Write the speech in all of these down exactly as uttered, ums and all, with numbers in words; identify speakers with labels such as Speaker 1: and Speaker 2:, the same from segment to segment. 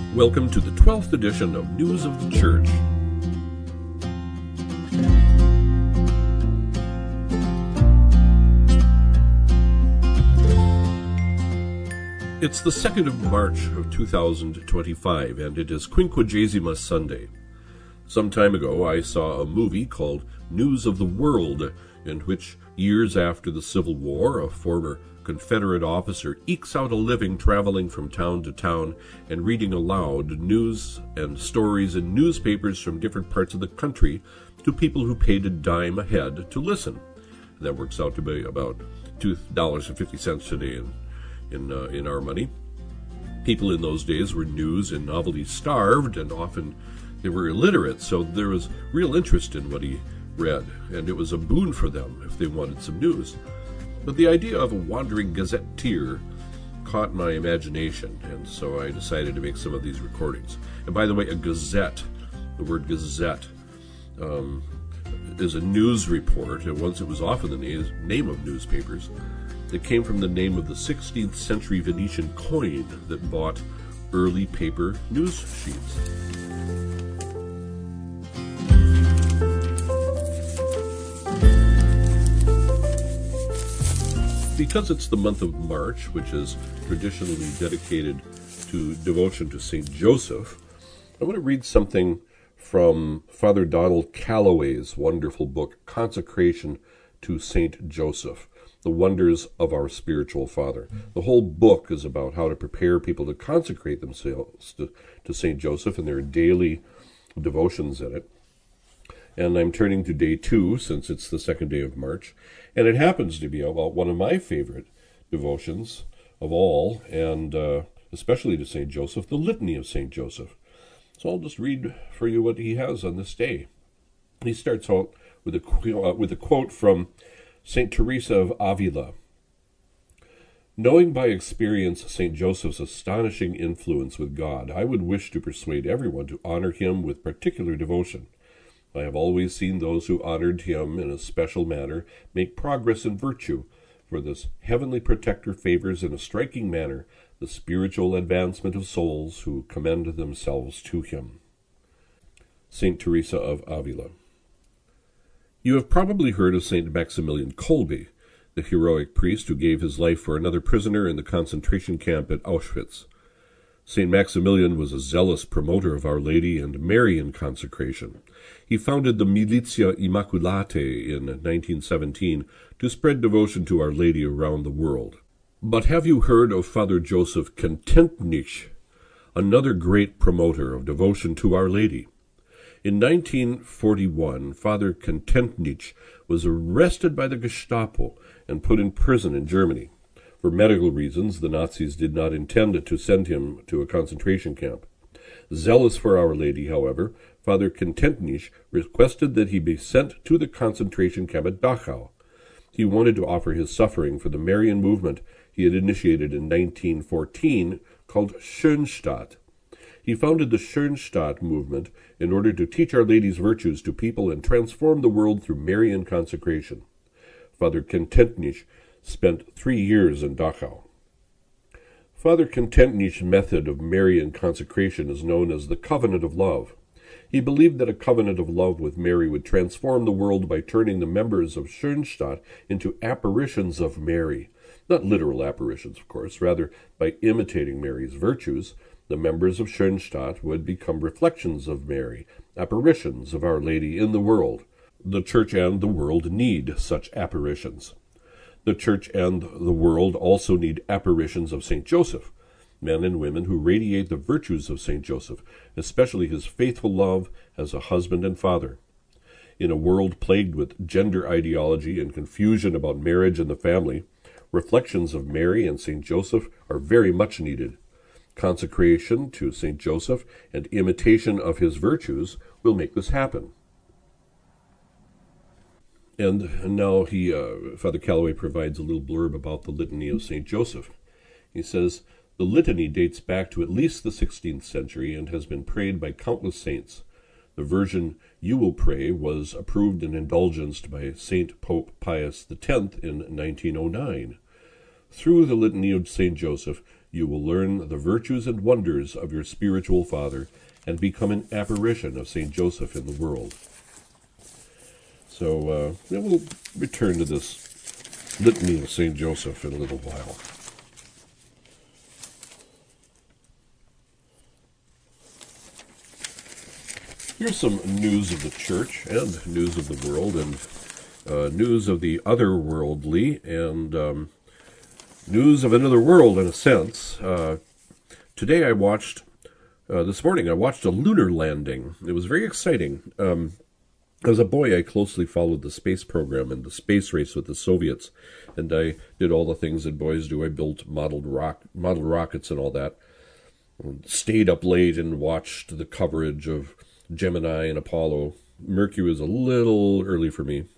Speaker 1: Welcome to the twelfth edition of News of the Church. It's the second of March of two thousand twenty-five, and it is Quinquagesima Sunday. Some time ago, I saw a movie called News of the World, in which, years after the Civil War, a former Confederate officer ekes out a living traveling from town to town and reading aloud news and stories in newspapers from different parts of the country to people who paid a dime a head to listen. That works out to be about two dollars and fifty cents today in in, uh, in our money. People in those days were news and novelty starved, and often they were illiterate, so there was real interest in what he read, and it was a boon for them if they wanted some news. But the idea of a wandering gazetteer caught my imagination, and so I decided to make some of these recordings. And by the way, a gazette, the word gazette, um, is a news report, and once it was often the name of newspapers. It came from the name of the sixteenth century Venetian coin that bought early paper news sheets. Because it's the month of March, which is traditionally dedicated to devotion to Saint Joseph, I want to read something from Father Donald Calloway's wonderful book, Consecration to Saint Joseph, The Wonders of Our Spiritual Father. The whole book is about how to prepare people to consecrate themselves to, to Saint Joseph, and there are daily devotions in it. And I'm turning to day two, since it's the second day of March. And it happens to be about one of my favorite devotions of all, and uh, especially to Saint Joseph, the Litany of Saint Joseph. So I'll just read for you what he has on this day. He starts out with a, uh, with a quote from Saint Teresa of Avila. Knowing by experience Saint Joseph's astonishing influence with God, I would wish to persuade everyone to honor him with particular devotion. I have always seen those who honored him in a special manner make progress in virtue, for this heavenly protector favors in a striking manner the spiritual advancement of souls who commend themselves to him. Saint Teresa of Avila. You have probably heard of Saint Maximilian Kolbe, the heroic priest who gave his life for another prisoner in the concentration camp at Auschwitz. Saint Maximilian was a zealous promoter of Our Lady and Marian consecration. He founded the Militia Immaculatae in nineteen seventeen to spread devotion to Our Lady around the world. But have you heard of Father Joseph Kententnich, another great promoter of devotion to Our Lady? In nineteen forty-one, Father Kententnich was arrested by the Gestapo and put in prison in Germany. For medical reasons, the Nazis did not intend to send him to a concentration camp. Zealous for Our Lady, however, Father Kententnich requested that he be sent to the concentration camp at Dachau. He wanted to offer his suffering for the Marian movement he had initiated in nineteen fourteen, called Schönstatt. He founded the Schönstatt movement in order to teach Our Lady's virtues to people and transform the world through Marian consecration. Father Kententnich spent three years in Dachau. Father Kententnich's method of Marian consecration is known as the Covenant of Love. He believed that a covenant of love with Mary would transform the world by turning the members of Schönstatt into apparitions of Mary. Not literal apparitions, of course. Rather, by imitating Mary's virtues, the members of Schönstatt would become reflections of Mary, apparitions of Our Lady in the world. The Church and the world need such apparitions. The Church and the world also need apparitions of Saint Joseph, men and women who radiate the virtues of Saint Joseph, especially his faithful love as a husband and father. In a world plagued with gender ideology and confusion about marriage and the family, reflections of Mary and Saint Joseph are very much needed. Consecration to Saint Joseph and imitation of his virtues will make this happen. And now he, uh, Father Calloway provides a little blurb about the Litany of Saint Joseph. He says, the litany dates back to at least the sixteenth century and has been prayed by countless saints. The version you will pray was approved and indulgenced by Saint Pope Pius the tenth in nineteen oh nine. Through the Litany of Saint Joseph, you will learn the virtues and wonders of your spiritual father and become an apparition of Saint Joseph in the world. So uh, yeah, we'll return to this litany of Saint Joseph in a little while. Here's some news of the church and news of the world and uh, news of the otherworldly and um, news of another world in a sense. Uh, today I watched, uh, this morning I watched a lunar landing. It was very exciting. Um, as a boy, I closely followed the space program and the space race with the Soviets, and I did all the things that boys do. I built modeled rock, model rockets and all that. Stayed up late and watched the coverage of Gemini and Apollo. Mercury was a little early for me.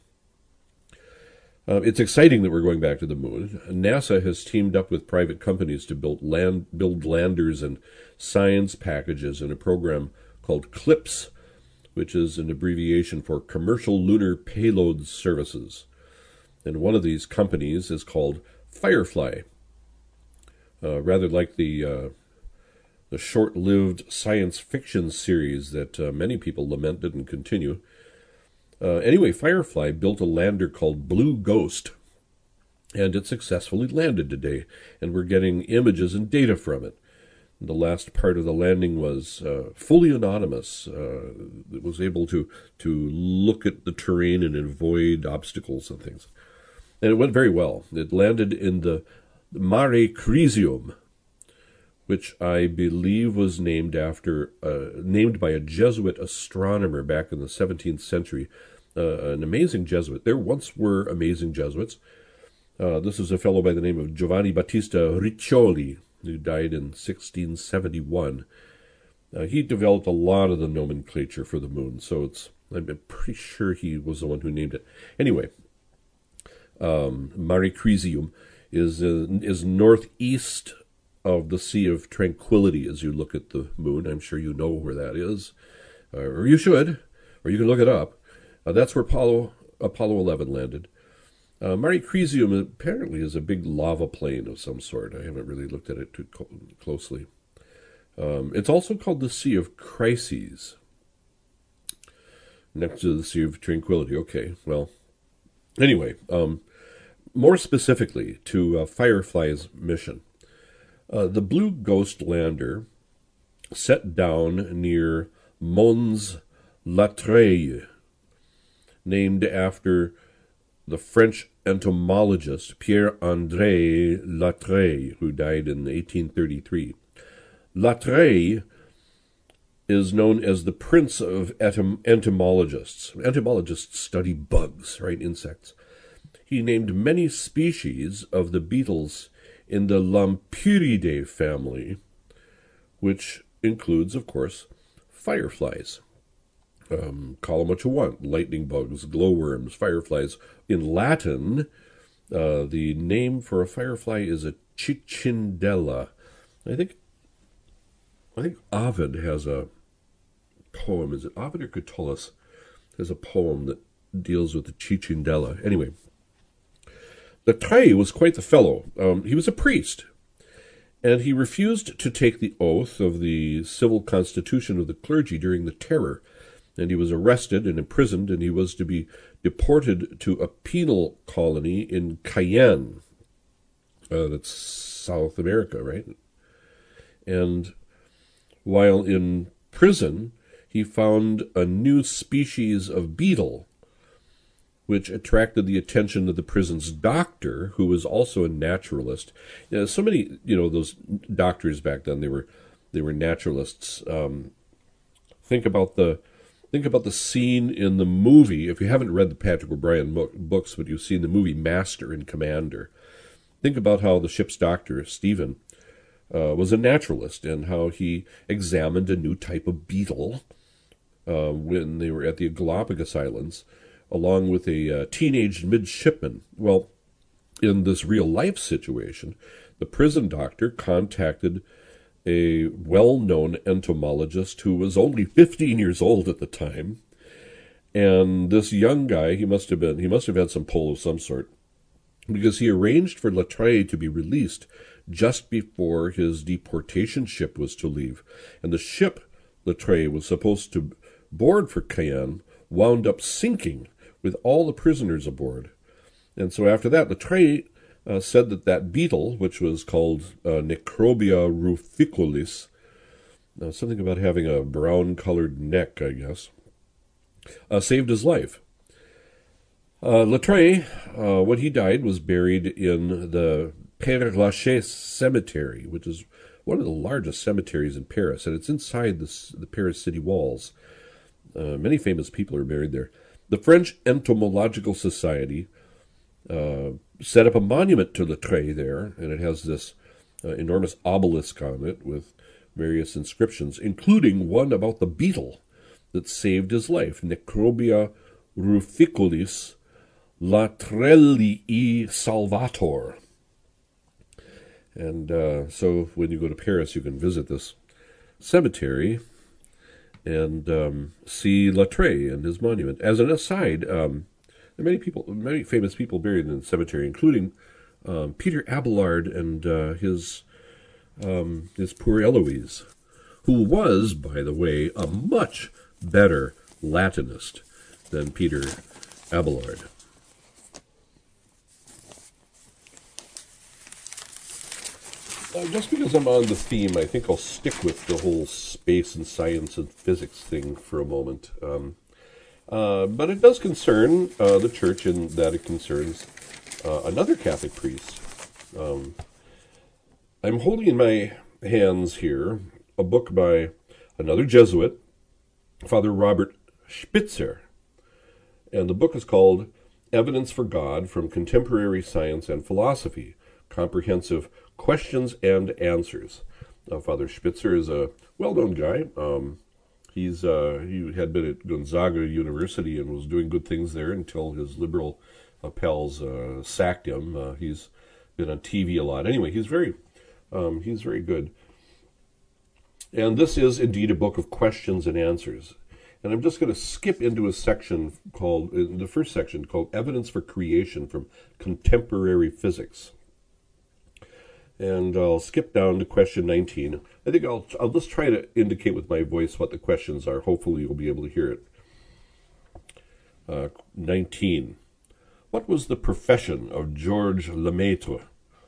Speaker 1: Uh, it's exciting that we're going back to the moon. NASA has teamed up with private companies to build land, build landers and science packages in a program called CLIPS, which is an abbreviation for Commercial Lunar Payload Services. And one of these companies is called Firefly. Uh, rather like the uh, the short-lived science fiction series that uh, many people lament didn't continue. Uh, anyway, Firefly built a lander called Blue Ghost, and it successfully landed today, and we're getting images and data from it. The last part of the landing was uh, fully autonomous. Uh, it was able to, to look at the terrain and avoid obstacles and things. And it went very well. It landed in the Mare Crisium, which I believe was named after, uh, named by a Jesuit astronomer back in the seventeenth century. Uh, an amazing Jesuit. There once were amazing Jesuits. Uh, this is a fellow by the name of Giovanni Battista Riccioli, who died in sixteen seventy-one. Uh, he developed a lot of the nomenclature for the moon, so it's I'm pretty sure he was the one who named it. Anyway, um, Mare Crisium is uh, is northeast of the Sea of Tranquility as you look at the moon. I'm sure you know where that is, uh, or you should, or you can look it up. Uh, that's where Apollo, Apollo eleven landed. Uh, Mare Crisium apparently is a big lava plain of some sort. I haven't really looked at it too co- closely. Um, it's also called the Sea of Crises, next to the Sea of Tranquility. Okay, well, anyway, um, more specifically to uh, Firefly's mission. Uh, the Blue Ghost lander set down near Mons Latreille, named after the French entomologist Pierre-André Latreille, who died in eighteen thirty-three. Latreille is known as the prince of entom- entomologists. Entomologists study bugs, right, insects. He named many species of the beetles in the Lampyridae family, which includes, of course, fireflies. Um, call them what you want, lightning bugs, glowworms, fireflies. In Latin, uh, the name for a firefly is a cicindela. I think I think Ovid has a poem. Is it Ovid or Catullus? Has a poem that deals with the cicindela. Anyway, Latreille was quite the fellow. Um, he was a priest, and he refused to take the oath of the civil constitution of the clergy during the Terror. And he was arrested and imprisoned, and he was to be deported to a penal colony in Cayenne. Uh, that's South America, right? And while in prison, he found a new species of beetle, which attracted the attention of the prison's doctor, who was also a naturalist. You know, so many, you know, those doctors back then, they were they were naturalists. Um, think about the Think about the scene in the movie, if you haven't read the Patrick O'Brian books, but you've seen the movie Master and Commander. Think about how the ship's doctor, Stephen, uh, was a naturalist and how he examined a new type of beetle uh, when they were at the Galapagos Islands, along with a uh, teenage midshipman. Well, in this real-life situation, the prison doctor contacted a well-known entomologist who was only fifteen years old at the time. And this young guy, he must have been, he must have had some pull of some sort, because he arranged for Latreille to be released just before his deportation ship was to leave. And the ship Latreille was supposed to board for Cayenne wound up sinking with all the prisoners aboard. And so after that, Latreille uh, said that that beetle, which was called uh, Necrobia ruficolis, uh, something about having a brown-colored neck, I guess, uh, saved his life. Uh, Latreille, uh, when he died, was buried in the Père Lachaise Cemetery, which is one of the largest cemeteries in Paris, and it's inside the, the Paris city walls. Uh, many famous people are buried there. The French Entomological Society uh, set up a monument to Latreille there, and it has this uh, enormous obelisk on it with various inscriptions, including one about the beetle that saved his life, Necrobia ruficolis Latreillii salvator. And uh, so when you go to Paris, you can visit this cemetery and um, see Latreille and his monument. As an aside, um, there are many people, many famous people buried in the cemetery, including um, Peter Abelard and uh, his um, his poor Eloise, who was, by the way, a much better Latinist than Peter Abelard. Uh, just because I'm on the theme, I think I'll stick with the whole space and science and physics thing for a moment. Um, uh, but it does concern uh, the church in that it concerns uh, another Catholic priest. Um, I'm holding in my hands here a book by another Jesuit, Father Robert Spitzer. And the book is called Evidence for God from Contemporary Science and Philosophy, Comprehensive Questions and Answers. Uh, Father Spitzer is a well-known guy. Um, he's uh, he had been at Gonzaga University and was doing good things there until his liberal uh, pals uh, sacked him. Uh, he's been on T V a lot. Anyway, he's very um, he's very good. And this is indeed a book of questions and answers. And I'm just going to skip into a section called, in the first section, called Evidence for Creation from Contemporary Physics. And I'll skip down to question nineteen. I think I'll I'll just try to indicate with my voice what the questions are. Hopefully you'll be able to hear it. Uh, nineteen. What was the profession of Georges Lemaitre?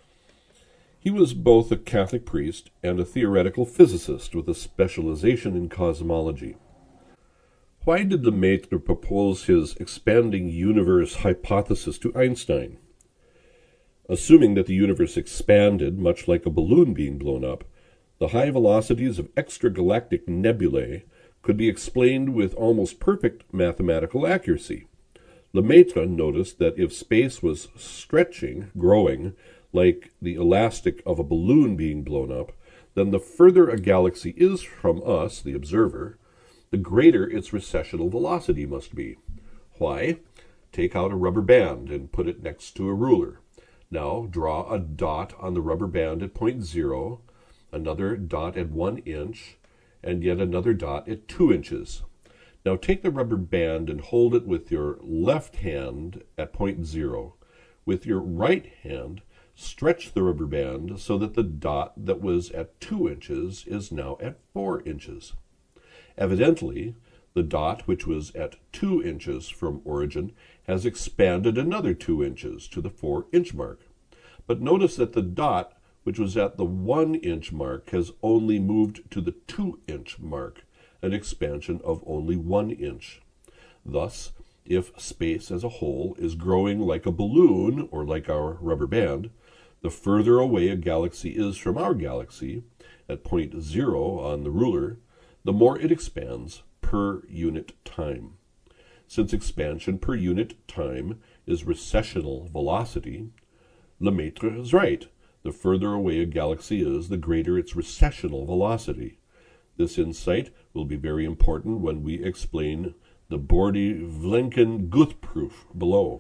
Speaker 1: He was both a Catholic priest and a theoretical physicist with a specialization in cosmology. Why did Lemaitre propose his expanding universe hypothesis to Einstein? Assuming that the universe expanded, much like a balloon being blown up, the high velocities of extragalactic nebulae could be explained with almost perfect mathematical accuracy. Lemaitre noticed that if space was stretching, growing, like the elastic of a balloon being blown up, then the further a galaxy is from us, the observer, the greater its recessional velocity must be. Why? Take out a rubber band and put it next to a ruler. Now draw a dot on the rubber band at point zero, another dot at one inch, and yet another dot at two inches. Now take the rubber band and hold it with your left hand at point zero. With your right hand, stretch the rubber band so that the dot that was at two inches is now at four inches. Evidently, the dot, which was at two inches from origin, has expanded another two inches to the four-inch mark. But notice that the dot, which was at the one-inch mark, has only moved to the two-inch mark, an expansion of only one inch. Thus, if space as a whole is growing like a balloon, or like our rubber band, the further away a galaxy is from our galaxy, at point zero on the ruler, the more it expands per unit time. Since expansion per unit time is recessional velocity, Lemaitre is right. The further away a galaxy is, the greater its recessional velocity. This insight will be very important when we explain the Bordy-Vlenken-Guth proof below.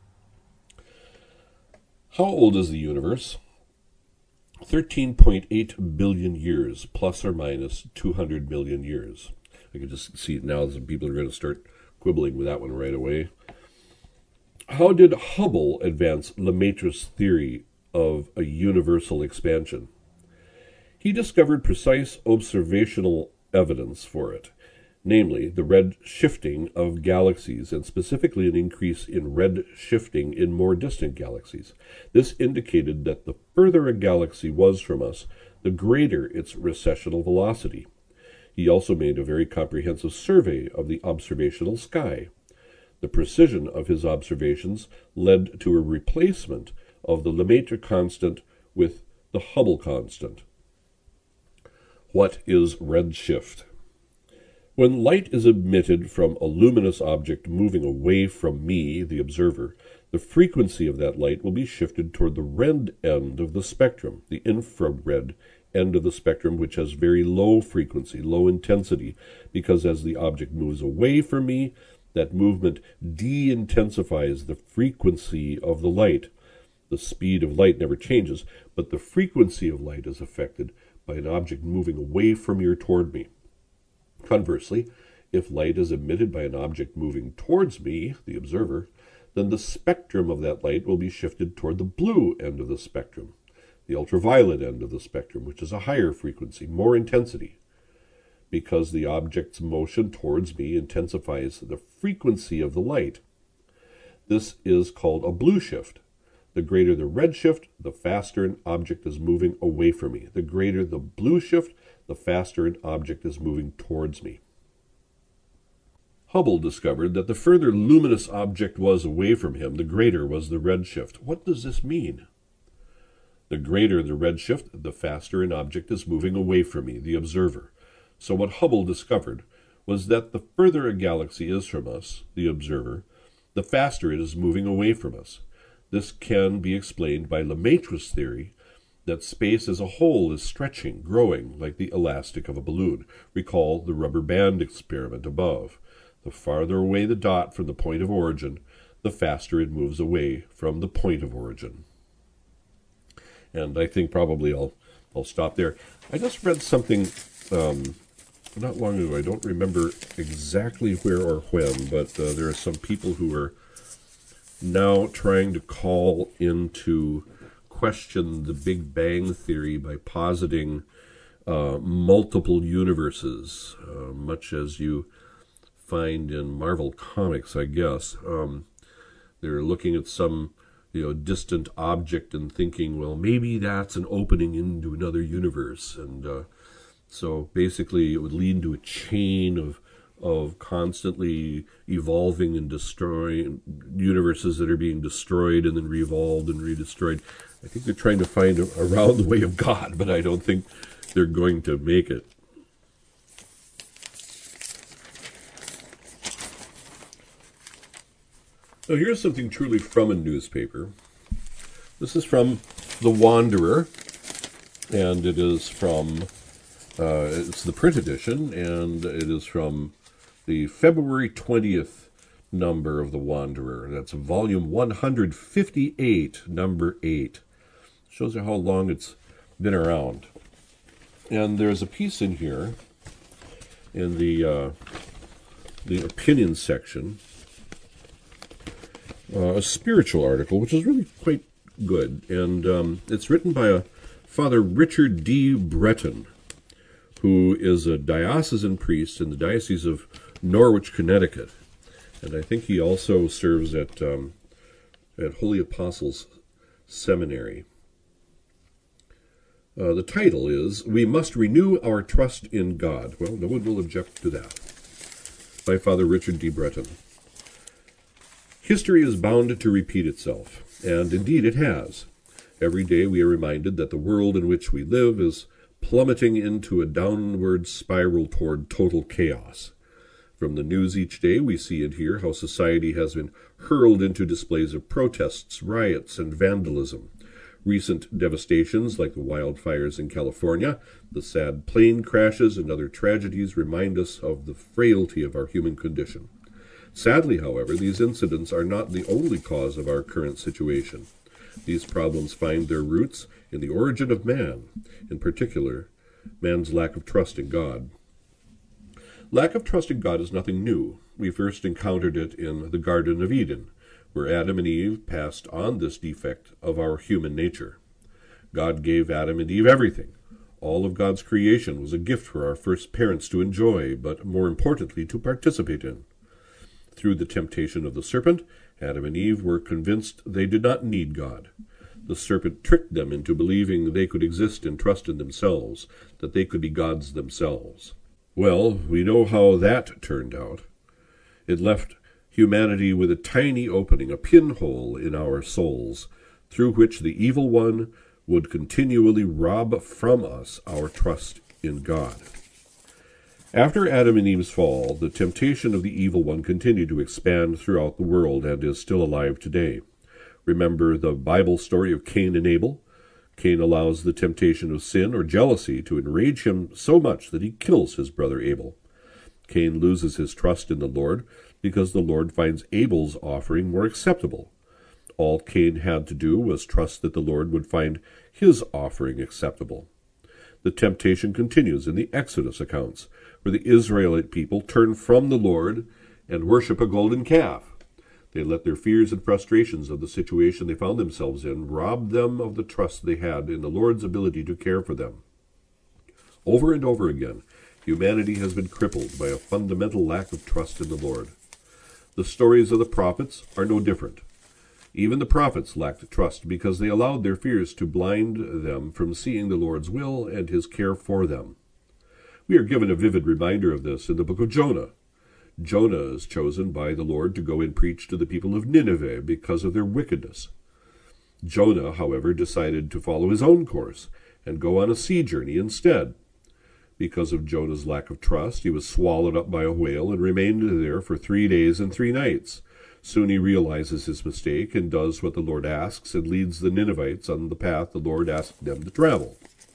Speaker 1: How old is the universe? thirteen point eight billion years, plus or minus two hundred million years. I can just see it now. Some people are going to start quibbling with that one right away. How did Hubble advance Lemaitre's theory of a universal expansion. He discovered precise observational evidence for it, namely the red shifting of galaxies, and specifically an increase in red shifting in more distant galaxies. This indicated that the further a galaxy was from us, the greater its recessional velocity. He also made a very comprehensive survey of the observational sky. The precision of his observations led to a replacement of the Lemaitre constant with the Hubble constant. What is redshift? When light is emitted from a luminous object moving away from me, the observer, the frequency of that light will be shifted toward the red end of the spectrum, the infrared end of the spectrum, which has very low frequency, low intensity, because as the object moves away from me, that movement de-intensifies the frequency of the light. The speed of light never changes, but the frequency of light is affected by an object moving away from me or toward me. Conversely, if light is emitted by an object moving towards me, the observer, then the spectrum of that light will be shifted toward the blue end of the spectrum, the ultraviolet end of the spectrum, which is a higher frequency, more intensity. Because the object's motion towards me intensifies the frequency of the light. This is called a blue shift. The greater the red shift, the faster an object is moving away from me. The greater the blue shift, the faster an object is moving towards me. Hubble discovered that the further luminous object was away from him, the greater was the redshift. What does this mean? The greater the redshift, the faster an object is moving away from me, the observer. So what Hubble discovered was that the further a galaxy is from us, the observer, the faster it is moving away from us. This can be explained by Lemaitre's theory that space as a whole is stretching, growing, like the elastic of a balloon. Recall the rubber band experiment above. The farther away the dot from the point of origin, the faster it moves away from the point of origin. And I think probably I'll, I'll stop there. I just read something um, not long ago. I don't remember exactly where or when, but uh, there are some people who are now trying to call into question the Big Bang Theory by positing uh, multiple universes, uh, much as you find in Marvel Comics, I guess. Um, they're looking at some you know, distant object and thinking, well, maybe that's an opening into another universe. And uh, so basically it would lead to a chain of of constantly evolving and destroying universes that are being destroyed and then re-evolved and redestroyed. I think they're trying to find a, a round way of God, but I don't think they're going to make it. So here's something truly from a newspaper. This is from The Wanderer, and it is from, uh, it's the print edition, and it is from the February twentieth number of The Wanderer. That's volume one hundred fifty-eight, number eight. Shows you how long it's been around. And there's a piece in here, in the, uh, the opinion section, Uh, a spiritual article, which is really quite good. And um, it's written by a Father Richard D. Breton, who is a diocesan priest in the Diocese of Norwich, Connecticut. And I think he also serves at, um, at Holy Apostles Seminary. Uh, the title is, We Must Renew Our Trust in God. Well, no one will object to that. By Father Richard D. Breton. History is bound to repeat itself, and indeed it has. Every day we are reminded that the world in which we live is plummeting into a downward spiral toward total chaos. From the news each day we see and hear how society has been hurled into displays of protests, riots, and vandalism. Recent devastations like the wildfires in California, the sad plane crashes, and other tragedies remind us of the frailty of our human condition. Sadly, however, these incidents are not the only cause of our current situation. These problems find their roots in the origin of man, in particular, man's lack of trust in God. Lack of trust in God is nothing new. We first encountered it in the Garden of Eden, where Adam and Eve passed on this defect of our human nature. God gave Adam and Eve everything. All of God's creation was a gift for our first parents to enjoy, but more importantly, to participate in. Through the temptation of the serpent, Adam and Eve were convinced they did not need God. The serpent tricked them into believing they could exist and trust in themselves, that they could be gods themselves. Well, we know how that turned out. It left humanity with a tiny opening, a pinhole in our souls, through which the evil one would continually rob from us our trust in God. After Adam and Eve's fall, the temptation of the evil one continued to expand throughout the world and is still alive today. Remember the Bible story of Cain and Abel? Cain allows the temptation of sin or jealousy to enrage him so much that he kills his brother Abel. Cain loses his trust in the Lord because the Lord finds Abel's offering more acceptable. All Cain had to do was trust that the Lord would find his offering acceptable. The temptation continues in the Exodus accounts, where the Israelite people turn from the Lord and worship a golden calf. They let their fears and frustrations of the situation they found themselves in rob them of the trust they had in the Lord's ability to care for them. Over and over again, humanity has been crippled by a fundamental lack of trust in the Lord. The stories of the prophets are no different. Even the prophets lacked trust because they allowed their fears to blind them from seeing the Lord's will and his care for them. We are given a vivid reminder of this in the book of Jonah. Jonah is chosen by the Lord to go and preach to the people of Nineveh because of their wickedness. Jonah, however, decided to follow his own course and go on a sea journey instead. Because of Jonah's lack of trust, he was swallowed up by a whale and remained there for three days and three nights. Soon he realizes his mistake and does what the Lord asks and leads the Ninevites on the path the Lord asked them to travel.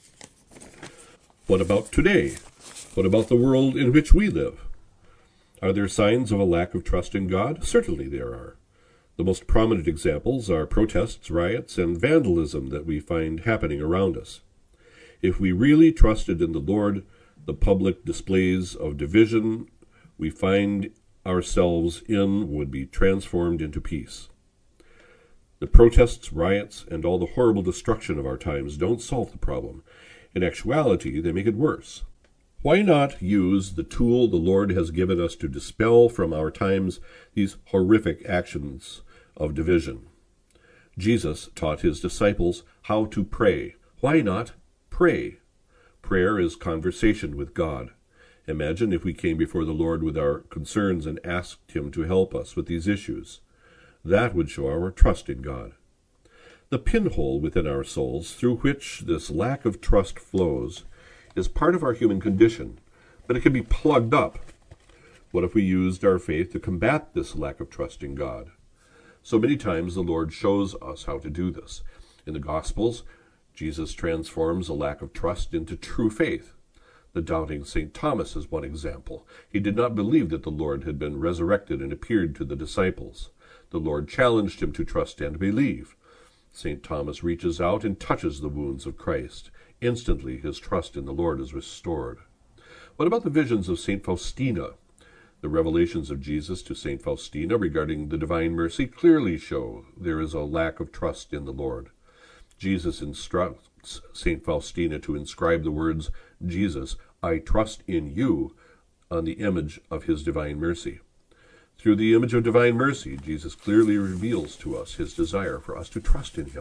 Speaker 1: What about today? What about the world in which we live? Are there signs of a lack of trust in God? Certainly there are. The most prominent examples are protests, riots, and vandalism that we find happening around us. If we really trusted in the Lord, the public displays of division we find ourselves in would be transformed into peace. The protests, riots, and all the horrible destruction of our times don't solve the problem. In actuality, they make it worse. Why not use the tool the Lord has given us to dispel from our times these horrific actions of division? Jesus taught his disciples how to pray. Why not pray? Prayer is conversation with God. Imagine if we came before the Lord with our concerns and asked him to help us with these issues. That would show our trust in God. The pinhole within our souls through which this lack of trust flows is part of our human condition, but it can be plugged up. What if we used our faith to combat this lack of trust in God? So many times the Lord shows us how to do this. In the Gospels, Jesus transforms a lack of trust into true faith. The doubting Saint Thomas is one example. He did not believe that the Lord had been resurrected and appeared to the disciples. The Lord challenged him to trust and believe. Saint Thomas reaches out and touches the wounds of Christ. Instantly, his trust in the Lord is restored. What about the visions of Saint Faustina? The revelations of Jesus to Saint Faustina regarding the divine mercy clearly show there is a lack of trust in the Lord. Jesus instructs Saint Faustina to inscribe the words, "Jesus, I trust in you," on the image of his divine mercy. Through the image of divine mercy, Jesus clearly reveals to us his desire for us to trust in him.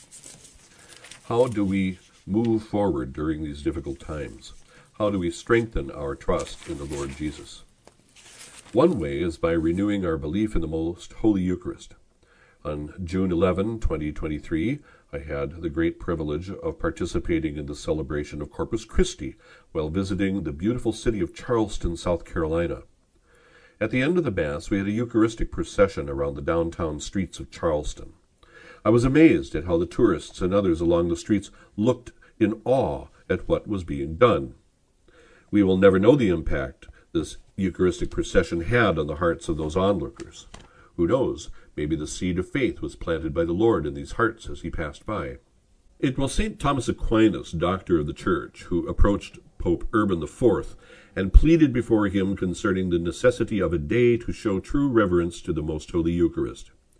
Speaker 1: How do we move forward during these difficult times? How do we strengthen our trust in the Lord Jesus? One way is by renewing our belief in the Most Holy Eucharist. On June eleventh, twenty twenty-three, I had the great privilege of participating in the celebration of Corpus Christi while visiting the beautiful city of Charleston, South Carolina. At the end of the Mass, we had a Eucharistic procession around the downtown streets of Charleston. I was amazed at how the tourists and others along the streets looked in awe at what was being done. We will never know the impact this Eucharistic procession had on the hearts of those onlookers. Who knows, maybe the seed of faith was planted by the Lord in these hearts as he passed by. It was Saint Thomas Aquinas, doctor of the Church, who approached Pope Urban the Fourth and pleaded before him concerning the necessity of a day to show true reverence to the Most Holy Eucharist.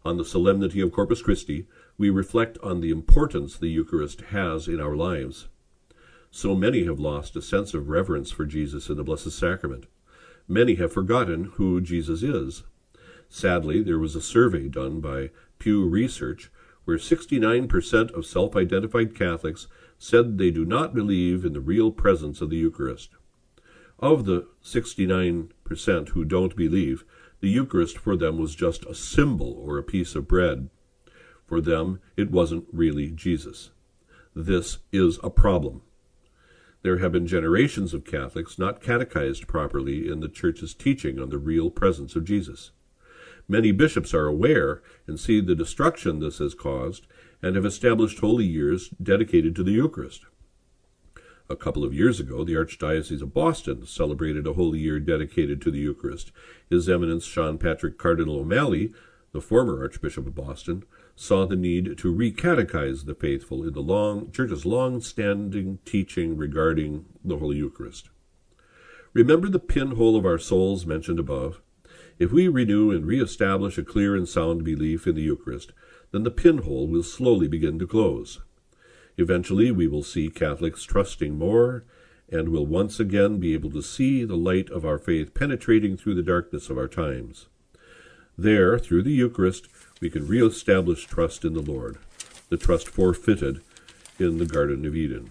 Speaker 1: On the solemnity of Corpus Christi, we reflect on the importance the Eucharist has in our lives. So many have lost a sense of reverence for Jesus in the Blessed Sacrament. Many have forgotten who Jesus is. Sadly, there was a survey done by Pew Research where sixty-nine percent of self-identified Catholics said they do not believe in the real presence of the Eucharist. Of the sixty-nine percent who don't believe, the Eucharist for them was just a symbol or a piece of bread. For them, it wasn't really Jesus. This is a problem. There have been generations of Catholics not catechized properly in the Church's teaching on the real presence of Jesus. Many bishops are aware and see the destruction this has caused and have established holy years dedicated to the Eucharist. A couple of years ago, the Archdiocese of Boston celebrated a holy year dedicated to the Eucharist. His Eminence Sean Patrick Cardinal O'Malley, the former Archbishop of Boston, saw the need to re-catechize the faithful in the long, Church's long-standing teaching regarding the Holy Eucharist. Remember the pinhole of our souls mentioned above? If we renew and re-establish a clear and sound belief in the Eucharist, then the pinhole will slowly begin to close. Eventually, we will see Catholics trusting more and will once again be able to see the light of our faith penetrating through the darkness of our times. There, through the Eucharist, we can re-establish trust in the Lord, the trust forfeited in the Garden of Eden.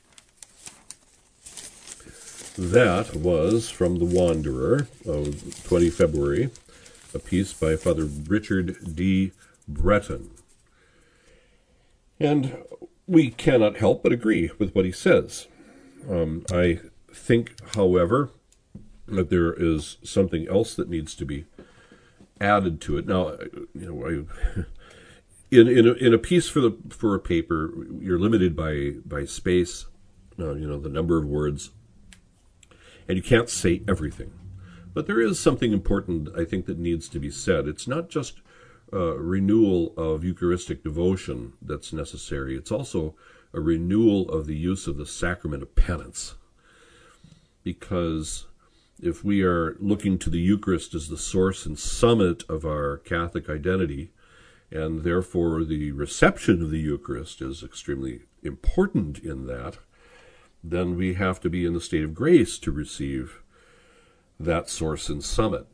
Speaker 1: That was from The Wanderer of the twentieth of February, a piece by Father Richard D. Breton. And we cannot help but agree with what he says. Um, I think, however, that there is something else that needs to be added to it. Now, you know, I, in in a, in a piece for the for a paper, you're limited by by space, uh, you know, the number of words, and you can't say everything. But there is something important, I think, that needs to be said. It's not just uh, renewal of Eucharistic devotion that's necessary. It's also a renewal of the use of the sacrament of penance. Because if we are looking to the Eucharist as the source and summit of our Catholic identity, and therefore the reception of the Eucharist is extremely important in that, then we have to be in the state of grace to receive that source and summit.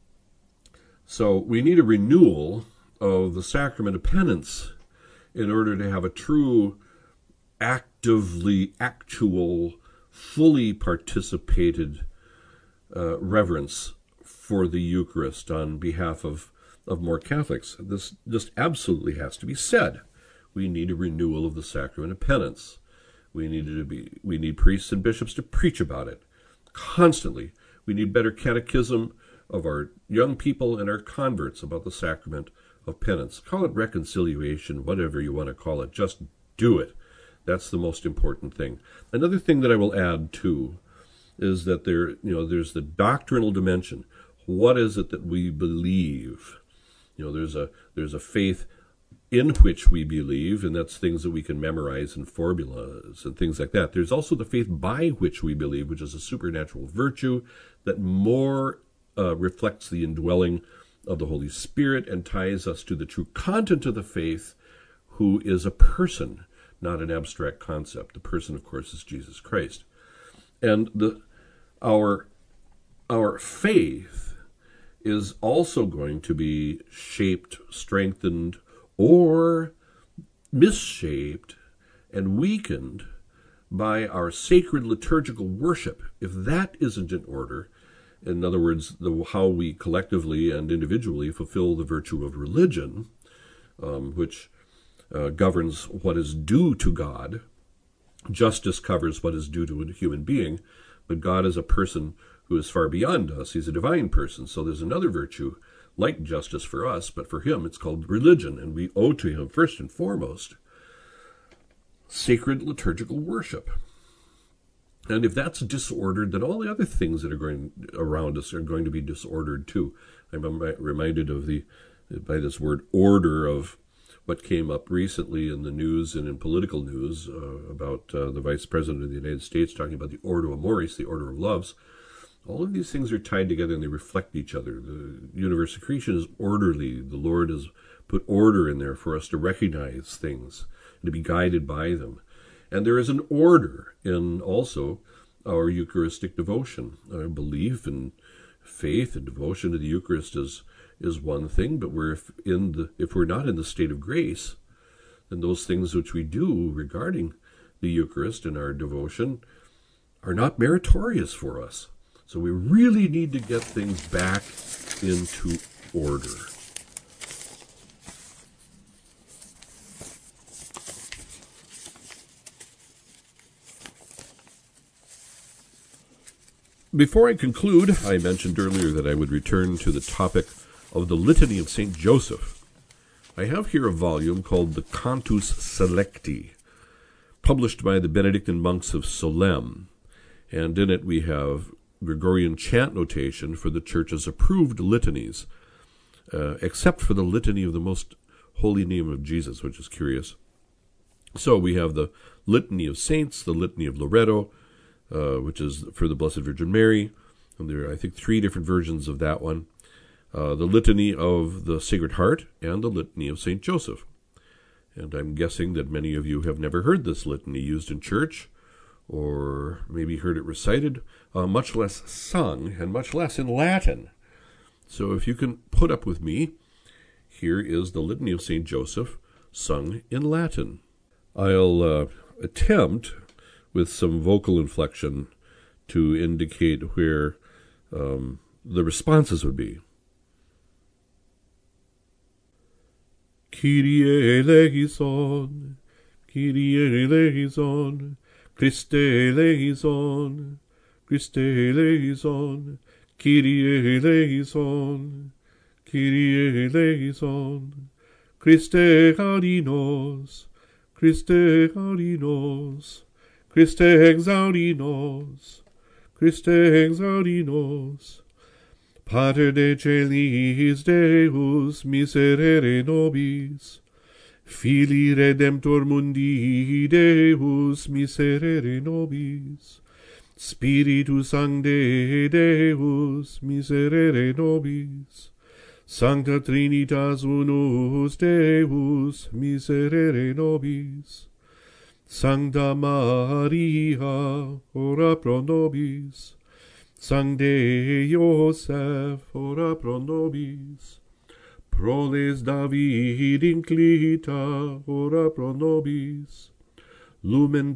Speaker 1: So we need a renewal of the sacrament of penance in order to have a true, actively, actual, fully participated uh, reverence for the Eucharist on behalf of, of more Catholics. This just absolutely has to be said. We need a renewal of the sacrament of penance. We need to be. We need priests and bishops to preach about it constantly. We need better catechism of our young people and our converts about the sacrament of penance. Call it reconciliation, whatever you want to call it. Just do it. That's the most important thing. Another thing that I will add too is that there, you know, there's the doctrinal dimension. What is it that we believe? You know, there's a there's a faith in which we believe, and that's things that we can memorize and formulas and things like that. There's also the faith by which we believe, which is a supernatural virtue that more uh, reflects the indwelling of the Holy Spirit and ties us to the true content of the faith, who is a person, not an abstract concept. The person, of course, is Jesus Christ. And the our our faith is also going to be shaped, strengthened, or misshaped and weakened by our sacred liturgical worship. If that isn't in order, in other words, the, how we collectively and individually fulfill the virtue of religion, um, which uh, governs what is due to God. Justice covers what is due to a human being, but God is a person who is far beyond us. He's a divine person, so there's another virtue like justice for us, but for him it's called religion, and we owe to him first and foremost sacred liturgical worship. And if that's disordered, then all the other things that are going around us are going to be disordered too. I'm reminded of the, by this word, order, of what came up recently in the news and in political news uh, about uh, the Vice President of the United States talking about the Ordo Amoris, the order of loves. All of these things are tied together and they reflect each other. The universe of creation is orderly. The Lord has put order in there for us to recognize things and to be guided by them. And there is an order in also our Eucharistic devotion. Our belief and faith and devotion to the Eucharist is is one thing, but we're if in the if we're not in the state of grace, then those things which we do regarding the Eucharist and our devotion are not meritorious for us. So we really need to get things back into order. Before I conclude, I mentioned earlier that I would return to the topic of the Litany of Saint Joseph. I have here a volume called the Cantus Selecti, published by the Benedictine monks of Solesmes, and in it we have Gregorian chant notation for the Church's approved litanies, uh, except for the Litany of the Most Holy Name of Jesus, which is curious. So we have the Litany of Saints, the Litany of Loreto, uh, which is for the Blessed Virgin Mary, and there are, I think, three different versions of that one, uh, the Litany of the Sacred Heart, and the Litany of Saint Joseph. And I'm guessing that many of you have never heard this litany used in church, or maybe heard it recited, uh, much less sung, and much less in Latin. So if you can put up with me, here is the Litany of Saint Joseph, sung in Latin. I'll uh, attempt, with some vocal inflection, to indicate where um, the responses would be. Kyrie eleison, Kyrie eleison, Christe eleison, Christe eleison, Kyrie eleison, Kyrie eleison, Christe gaudinos, Christe gaudinos, Christe exaudinos, Christe exaudinos, Pater de celis Deus miserere nobis, Filii Redemptor mundi Deus miserere nobis, Spiritus Sancte Deus miserere nobis, Sancta Trinitas unus Deus miserere nobis, Sancta Maria ora pro nobis, Sancte Iosef ora pro nobis, proles David inclita ora pro nobis, lumen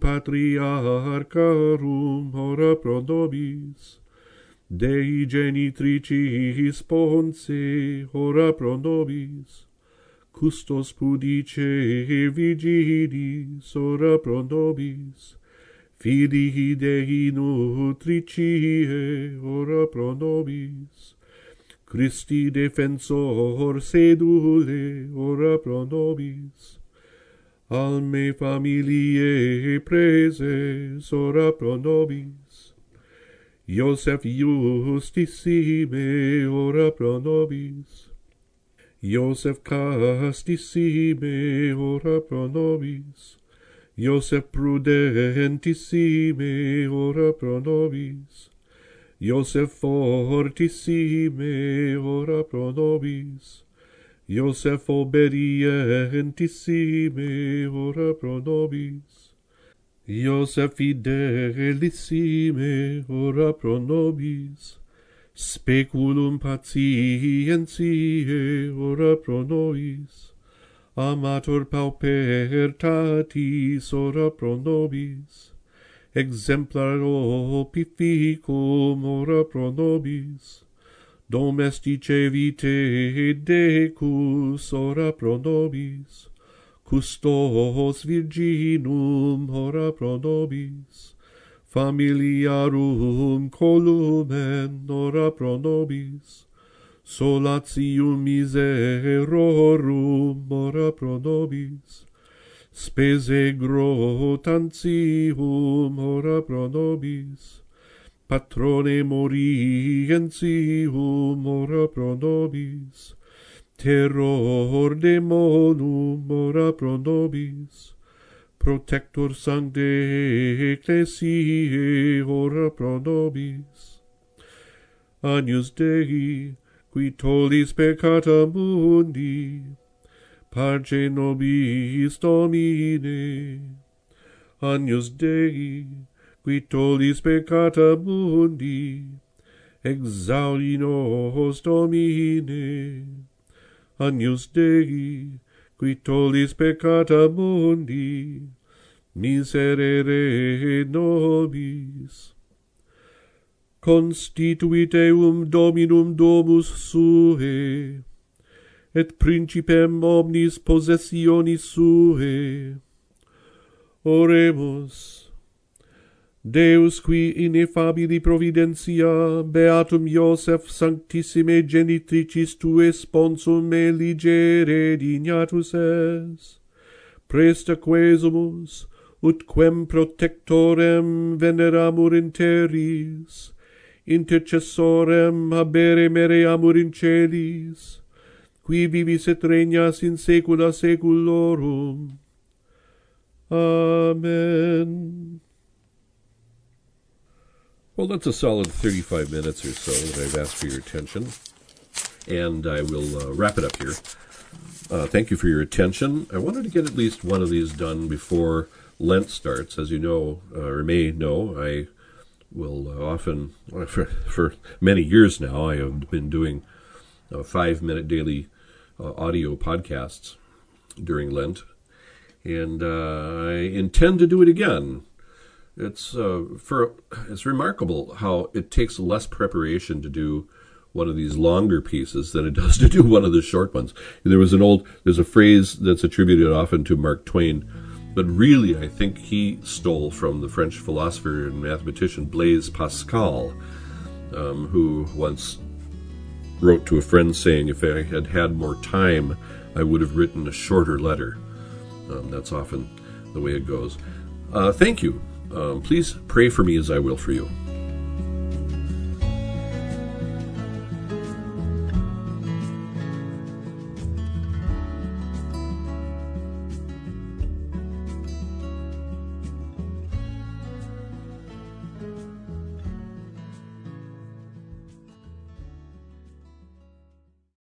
Speaker 1: patriarcharum ora pro nobis, Dei genitricis Ponce ora pro nobis, custos pudice vigilis ora pro nobis, Filii Dei nutricie ora pro nobis, Christi defensor sedule ora pro nobis, alme familiae preses ora pro nobis, Iosef justissime ora pro nobis, Iosef castissime ora pro nobis, Iosef prudentissime ora pro nobis, Iosef fortissime ora pro nobis, Iosef obedientissime ora pro nobis, Iosef fidelissime ora pro nobis, speculum patientiae ora pro nobis, amator paupertatis ora pro nobis, exemplar opificum ora pro nobis, domestice vitae decus ora pro nobis, custos virginum ora pro nobis, familiarum columen ora pro nobis, solatium miserorum ora pro nobis, spese grotantium ora pro nobis, patrone morientium ora pro nobis, terror demonum ora pro nobis, protector sancte ecclesiae ora pro nobis, Agnus Dei, qui tollis peccata mundi, parce nobis Domine, Agnus Dei, qui tollis peccata mundi, exaudi nos Domine. Agnus Dei, qui tollis peccata mundi, miserere nobis. Constituit eum Dominum domus sue, et principem omnis possessionis sue. Oremus. Deus qui ineffabili providentia beatum Iosef sanctissime genitricis tue sponsum eligere dignatus es, presta quesumus, ut quem protectorem veneramur in terris, intercessorem habere mereamur in celis, qui vivis et regnas in saecula saeculorum. Amen. Well, that's a solid thirty-five minutes or so that I've asked for your attention, and I will uh, wrap it up here. Uh, thank you for your attention. I wanted to get at least one of these done before Lent starts. As you know, uh, or may know, I will uh, often, for, for many years now, I have been doing uh, five-minute daily uh, audio podcasts during Lent, and uh, I intend to do it again. It's uh, for it's remarkable how it takes less preparation to do one of these longer pieces than it does to do one of the short ones. There was an old, there's a phrase that's attributed often to Mark Twain, but really I think he stole from the French philosopher and mathematician Blaise Pascal, um, who once wrote to a friend saying, if I had had more time, I would have written a shorter letter. Um, that's often the way it goes. Uh, thank you. Um, please pray for me as I will for you.